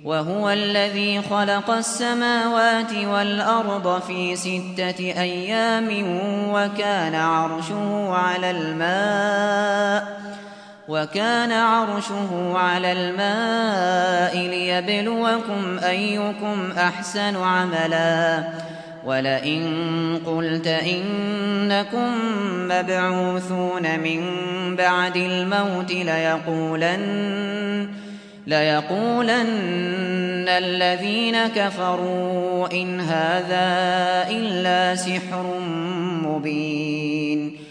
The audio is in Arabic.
وهو الذي خلق السماوات والأرض في 6 أيام وكان عرشه على الماء ليبلوكم أيكم أحسن عملا ولئن قلت إنكم مبعوثون من بعد الموت ليقولن الذين كفروا إن هذا إلا سحر مبين